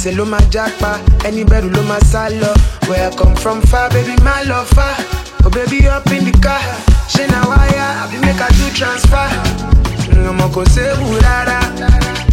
Gbèsè ló máa jápa, ẹni bẹ̀rù ló máa sá lọ. Where I come from far, baby, my love far. Oh baby, up in the car. Ṣé na wire, àbí make I do transfer? Ọmọ kò séwu rárá.